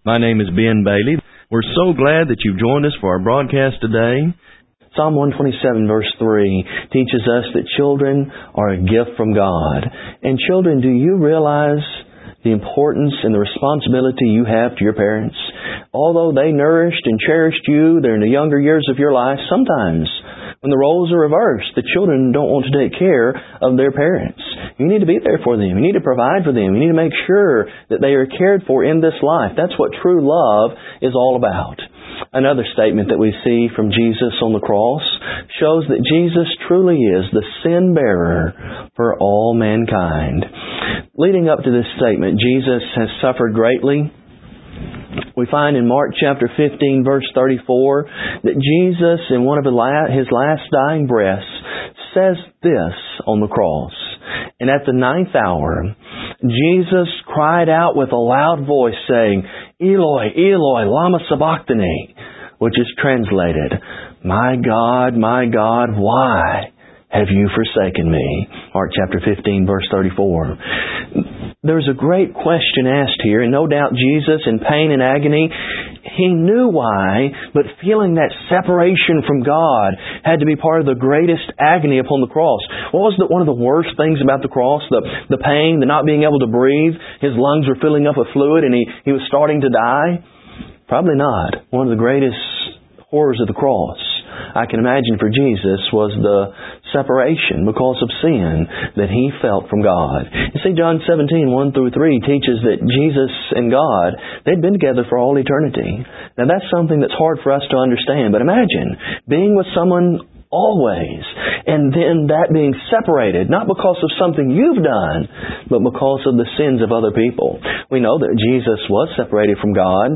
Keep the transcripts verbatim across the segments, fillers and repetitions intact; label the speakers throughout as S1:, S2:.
S1: My name is Ben Bailey. We're so glad that you've joined us for our broadcast today. Psalm one twenty-seven verse three teaches us that children are a gift from God. And children, do you realize the importance and the responsibility you have to your parents? Although they nourished and cherished you during the younger years of your life, sometimes when the roles are reversed, the children don't want to take care of their parents. You need to be there for them. You need to provide for them. You need to make sure that they are cared for in this life. That's what true love is all about. Another statement that we see from Jesus on the cross shows that Jesus truly is the sin bearer for all mankind. Leading up to this statement, Jesus has suffered greatly. We find in Mark chapter fifteen verse thirty-four that Jesus, in one of his last dying breaths, says this on the cross. And at the ninth hour, Jesus cried out with a loud voice saying, Eloi, Eloi, lama sabachthani, which is translated, My God, my God, why have you forsaken me? Mark chapter fifteen verse thirty-four. There's a great question asked here, and no doubt Jesus, in pain and agony, He knew why, but feeling that separation from God had to be part of the greatest agony upon the cross. What was the, one of the worst things about the cross? The, the pain, the not being able to breathe. His lungs were filling up with fluid and he, he was starting to die? Probably not. One of the greatest horrors of the cross, I can imagine, for Jesus was the separation because of sin that He felt from God. You see, John seventeen, one through three teaches that Jesus and God, they'd been together for all eternity. Now that's something that's hard for us to understand, but imagine being with someone always, and then that being separated, not because of something you've done, but because of the sins of other people. We know that Jesus was separated from God.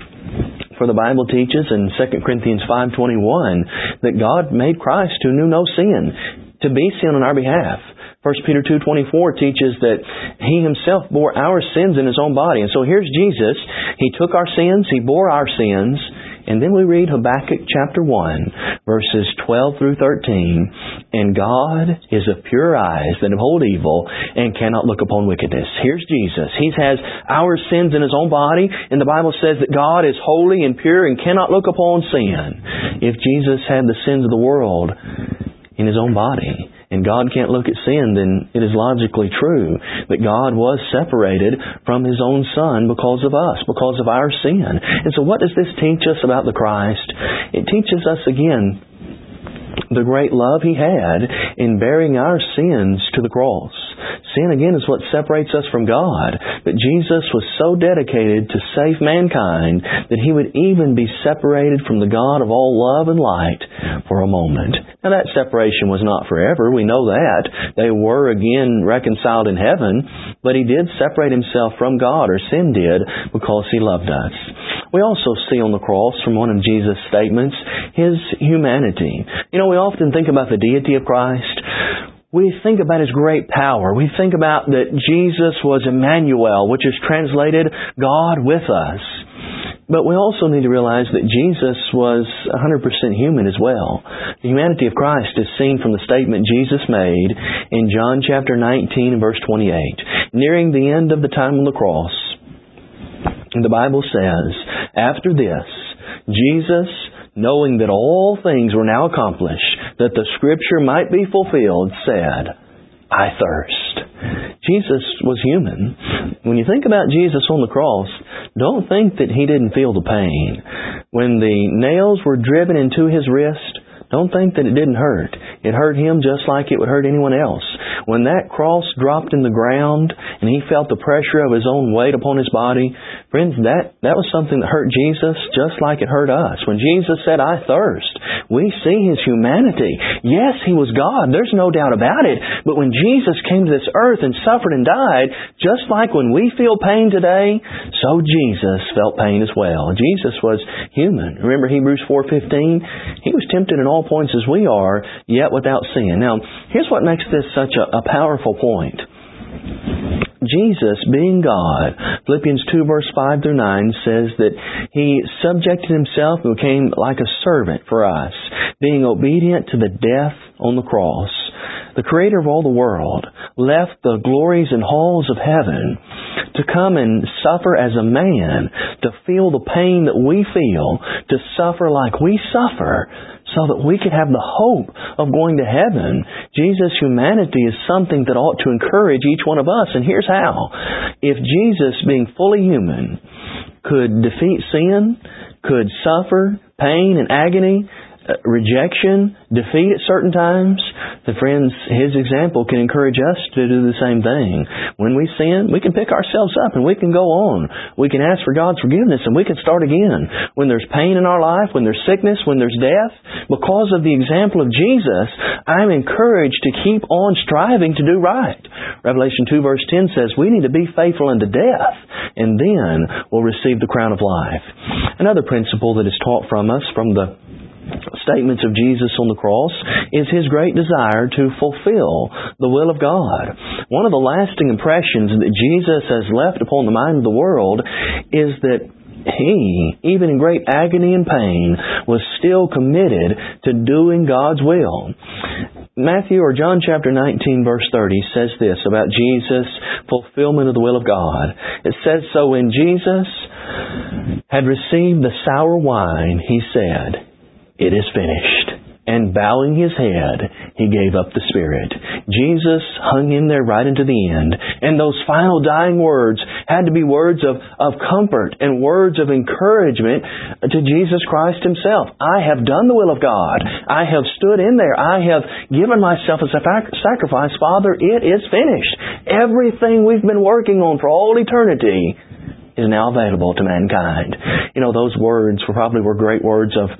S1: For the Bible teaches in Second Corinthians five twenty-one that God made Christ who knew no sin to be sin on our behalf. First Peter two twenty-four teaches that He Himself bore our sins in His own body. And so here's Jesus. He took our sins. He bore our sins. And then we read Habakkuk chapter one, verses twelve through thirteen. And God is of pure eyes that behold evil and cannot look upon wickedness. Here's Jesus. He has our sins in His own body. And the Bible says that God is holy and pure and cannot look upon sin. If Jesus had the sins of the world in His own body, and God can't look at sin, then it is logically true that God was separated from His own Son because of us, because of our sin. And so what does this teach us about the Christ? It teaches us again the great love He had in bearing our sins to the cross. Sin, again, is what separates us from God. But Jesus was so dedicated to save mankind that He would even be separated from the God of all love and light for a moment. Now, that separation was not forever. We know that. They were again reconciled in heaven. But He did separate Himself from God, or sin did, because He loved us. We also see on the cross, from one of Jesus' statements, His humanity. You know, we often think about the deity of Christ. We think about His great power. We think about that Jesus was Emmanuel, which is translated God with us. But we also need to realize that Jesus was one hundred percent human as well. The humanity of Christ is seen from the statement Jesus made in John chapter nineteen, verse twenty-eight. Nearing the end of the time on the cross, the Bible says, after this, Jesus, knowing that all things were now accomplished, that the Scripture might be fulfilled, said, I thirst. Jesus was human. When you think about Jesus on the cross, don't think that He didn't feel the pain. When the nails were driven into His wrist, don't think that it didn't hurt. It hurt Him just like it would hurt anyone else. When that cross dropped in the ground and He felt the pressure of His own weight upon His body, friends, that, that was something that hurt Jesus just like it hurt us. When Jesus said, I thirst, we see His humanity. Yes, He was God. There's no doubt about it. But when Jesus came to this earth and suffered and died, just like when we feel pain today, so Jesus felt pain as well. Jesus was human. Remember Hebrews four fifteen? He was tempted in all points as we are, yet without sin. Now, here's what makes this such a, a powerful point. Jesus, being God, Philippians two verse five through nine says that He subjected Himself and became like a servant for us, being obedient to the death on the cross. The Creator of all the world left the glories and halls of heaven to come and suffer as a man to feel the pain that we feel, to suffer like we suffer, so that we could have the hope of going to heaven. Jesus' humanity is something that ought to encourage each one of us, and here's how. If Jesus, being fully human, could defeat sin, could suffer pain and agony, rejection, defeat at certain times, then friends, His example can encourage us to do the same thing. When we sin, we can pick ourselves up and we can go on. We can ask for God's forgiveness and we can start again. When there's pain in our life, when there's sickness, when there's death, because of the example of Jesus, I'm encouraged to keep on striving to do right. Revelation two verse ten says we need to be faithful unto death, and then we'll receive the crown of life. Another principle that is taught from us from the statements of Jesus on the cross is His great desire to fulfill the will of God. One of the lasting impressions that Jesus has left upon the mind of the world is that He, even in great agony and pain, was still committed to doing God's will. Matthew or John chapter nineteen verse thirty says this about Jesus' fulfillment of the will of God. It says, "So when Jesus had received the sour wine, He said, 'It is finished.' And bowing His head, He gave up the spirit." Jesus hung in there right into the end. And those final dying words had to be words of, of comfort and words of encouragement to Jesus Christ Himself. I have done the will of God. I have stood in there. I have given myself as a sacrifice. Father, it is finished. Everything we've been working on for all eternity is now available to mankind. You know, those words were probably were great words of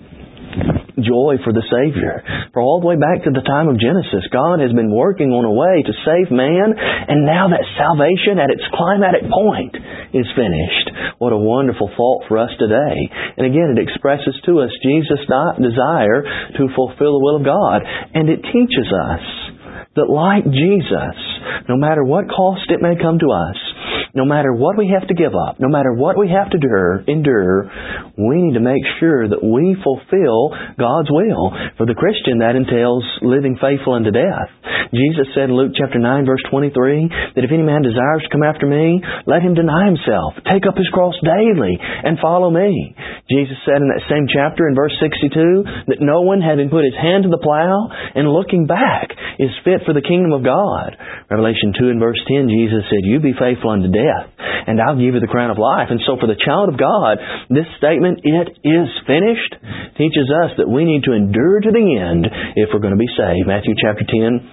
S1: joy for the Savior. For all the way back to the time of Genesis, God has been working on a way to save man, and now that salvation at its climatic point is finished. What a wonderful thought for us today. And again, it expresses to us Jesus' desire to fulfill the will of God. And it teaches us that like Jesus, no matter what cost it may come to us, no matter what we have to give up, no matter what we have to endure, endure, we need to make sure that we fulfill God's will. For the Christian, that entails living faithful unto death. Jesus said in Luke chapter nine verse twenty-three that if any man desires to come after me, let him deny himself, take up his cross daily, and follow me. Jesus said in that same chapter in verse sixty-two that no one, having put his hand to the plow and looking back, is fit for the kingdom of God. Revelation two and verse ten, Jesus said, "You be faithful unto death, and I'll give you the crown of life." And so for the child of God, this statement, "It is finished," teaches us that we need to endure to the end if we're going to be saved. Matthew chapter ten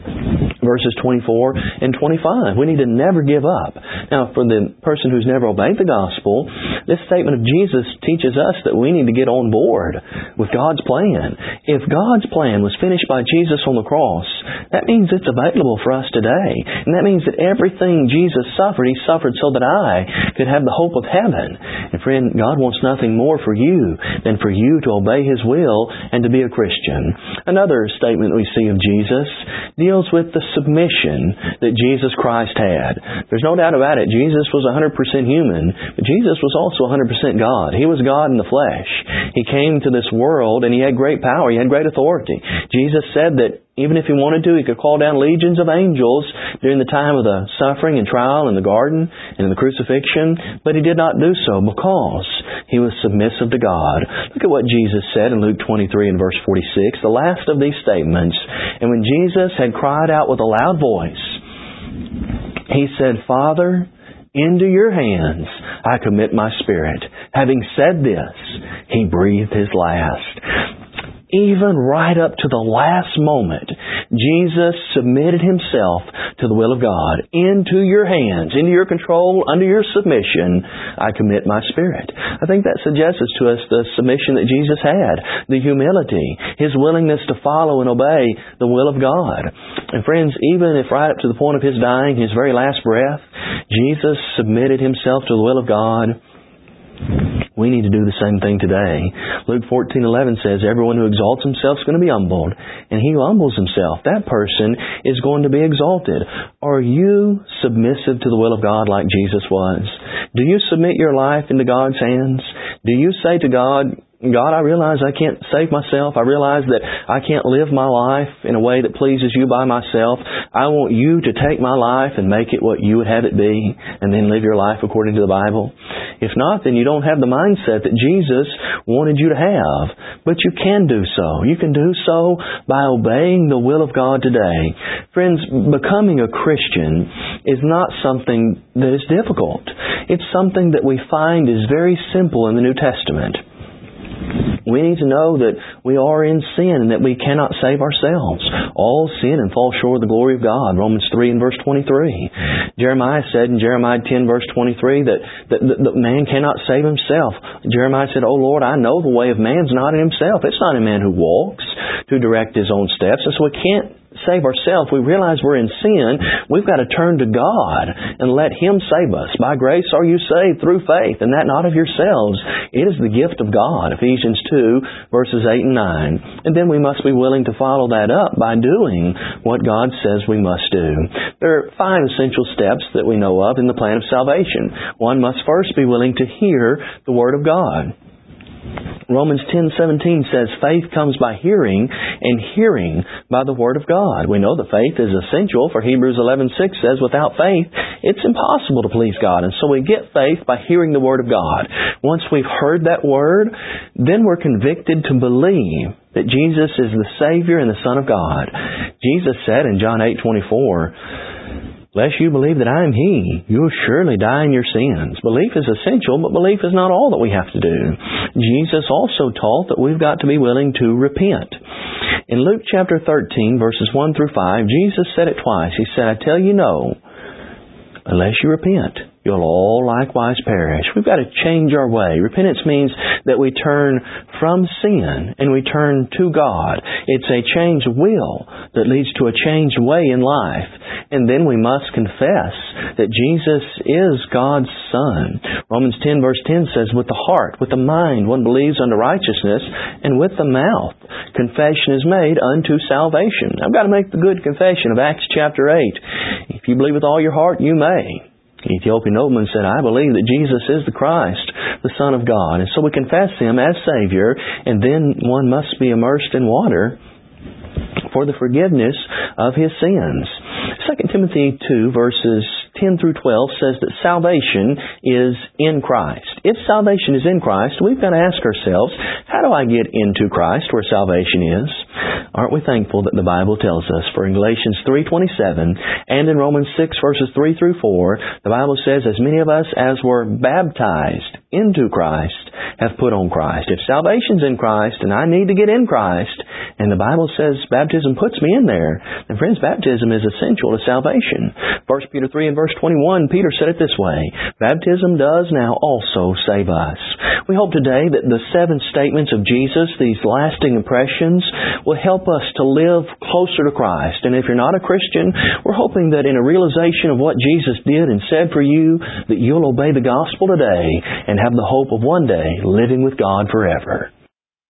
S1: verses twenty-four and twenty-five. We need to never give up. Now, for the person who's never obeyed the gospel, this statement of Jesus teaches us that we need to get on board with God's plan. If God's plan was finished by Jesus on the cross, that means it's available for us today. And that means that everything Jesus suffered, He suffered so that I could have the hope of heaven. And friend, God wants nothing more for you than for you to obey His will and to be a Christian. Another statement we see of Jesus deals with the submission that Jesus Christ had. There's no doubt about it. Jesus was one hundred percent human, but Jesus was also one hundred percent God. He was God in the flesh. He came to this world and He had great power. He had great authority. Jesus said that even if He wanted to, He could call down legions of angels during the time of the suffering and trial in the garden and in the crucifixion, but He did not do so because He was submissive to God. Look at what Jesus said in Luke twenty-three and verse forty-six, the last of these statements. "And when Jesus had cried out with a loud voice, He said, 'Father, into your hands I commit my spirit.' Having said this, He breathed His last." Even right up to the last moment, Jesus submitted Himself to the will of God. "Into your hands, into your control, under your submission, I commit my spirit." I think that suggests to us the submission that Jesus had, the humility, His willingness to follow and obey the will of God. And friends, even if right up to the point of His dying, His very last breath, Jesus submitted Himself to the will of God, we need to do the same thing today. Luke fourteen eleven says, "Everyone who exalts himself is going to be humbled, and he who humbles himself, that person is going to be exalted." Are you submissive to the will of God like Jesus was? Do you submit your life into God's hands? Do you say to God, God, I realize I can't save myself. I realize that I can't live my life in a way that pleases You by myself. I want You to take my life and make it what You would have it be, and then live your life according to the Bible. If not, then you don't have the mindset that Jesus wanted you to have. But you can do so. You can do so by obeying the will of God today. Friends, becoming a Christian is not something that is difficult. It's something that we find is very simple in the New Testament. We need to know that we are in sin and that we cannot save ourselves. All sin and fall short of the glory of God. Romans three and verse twenty-three. Jeremiah said in Jeremiah ten verse twenty-three that, that, that, that man cannot save himself. Jeremiah said, "Oh Lord, I know the way of man's not in himself." It's not a man who walks to direct his own steps. And so we can't save ourselves. We realize we're in sin. We've got to turn to God and let Him save us. By grace are you saved through faith, and that not of yourselves. It is the gift of God. Ephesians two, verses eight and nine. And then we must be willing to follow that up by doing what God says we must do. There are five essential steps that we know of in the plan of salvation. One must first be willing to hear the Word of God. Romans ten seventeen says, "Faith comes by hearing, and hearing by the Word of God." We know that faith is essential, for Hebrews eleven six says, "Without faith, it's impossible to please God." And so we get faith by hearing the Word of God. Once we've heard that Word, then we're convicted to believe that Jesus is the Savior and the Son of God. Jesus said in John eight twenty-four, "Lest you believe that I am He, you will surely die in your sins." Belief is essential, but belief is not all that we have to do. Jesus also taught that we've got to be willing to repent. In Luke chapter thirteen, verses one through five, Jesus said it twice. He said, "I tell you no, unless you repent, you'll all likewise perish." We've got to change our way. Repentance means that we turn from sin and we turn to God. It's a changed will that leads to a changed way in life. And then we must confess that Jesus is God's Son. Romans ten verse ten says, "With the heart, with the mind, one believes unto righteousness, and with the mouth confession is made unto salvation." I've got to make the good confession of Acts chapter eight. If you believe with all your heart, you may. The Ethiopian nobleman said, "I believe that Jesus is the Christ, the Son of God." And so we confess Him as Savior, and then one must be immersed in water for the forgiveness of his sins. Second Timothy two, verses ten through twelve says that salvation is in Christ. If salvation is in Christ, we've got to ask ourselves, how do I get into Christ where salvation is? Aren't we thankful that the Bible tells us? For in Galatians three twenty-seven and in Romans six, verses three through four, the Bible says, "As many of us as were baptized into Christ have put on Christ." If salvation's in Christ and I need to get in Christ, and the Bible says baptism puts me in there, then friends, baptism is essential to salvation. First Peter three and verse twenty-one, Peter said it this way, "Baptism does now also save us." We hope today that the seven statements of Jesus, these lasting impressions, will help us to live closer to Christ. And if you're not a Christian, we're hoping that in a realization of what Jesus did and said for you, that you'll obey the gospel today and have the hope of one day living with God forever.